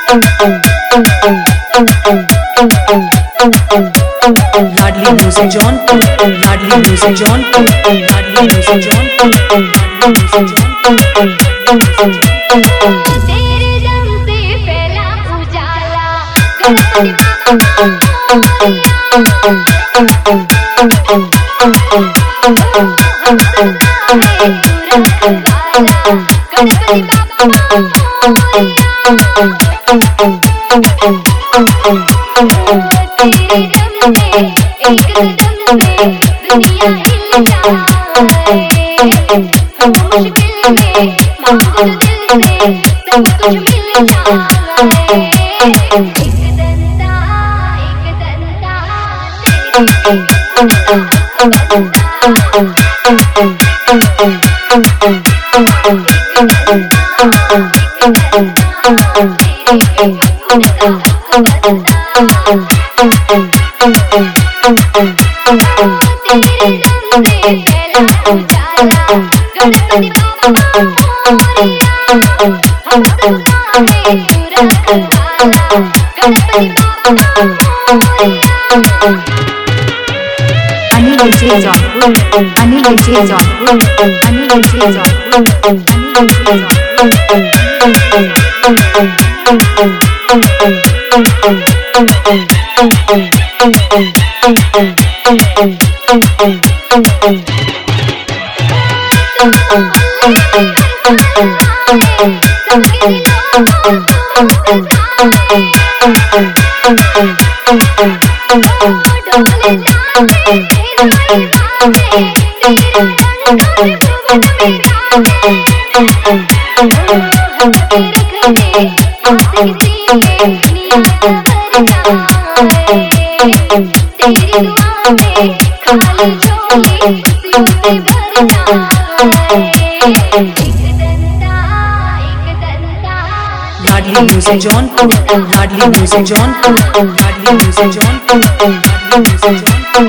लाडली music Jaunpur, लाडली music Jaunpur, लाडली music Jaunpur, लाडली music Jaunpur. तेरे दम से फैला उजाला, अनिल विजय जौनपुर, अनिल विजय जौनपुर, अनिल विजय जौनपुर, लाडली म्यूजिक जौनपुर, लाडली म्यूजिक जौनपुर, लाडली म्यूजिक जौनपुर, लाडली म्यूजिक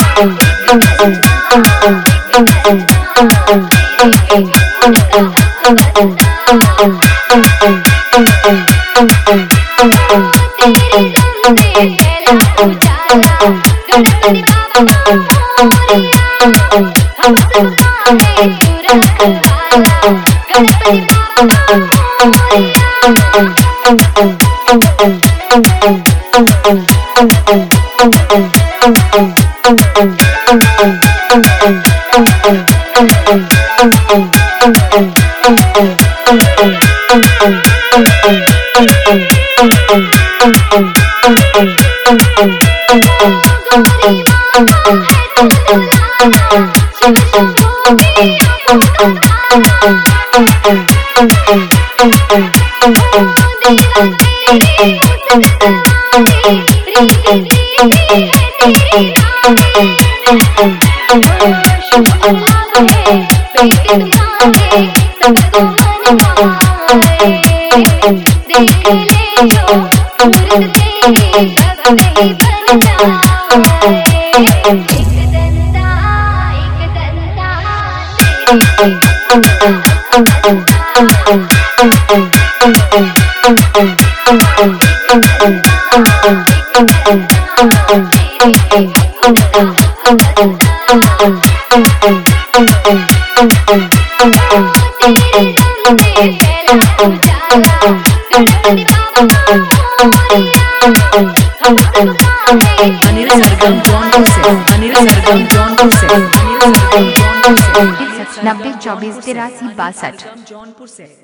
अनिल सरगम जौनपुर से, अनिल सरगम जौनपुर से, अनिल सरगम जौनपुर से 90 24 83 62। जौनपुर से।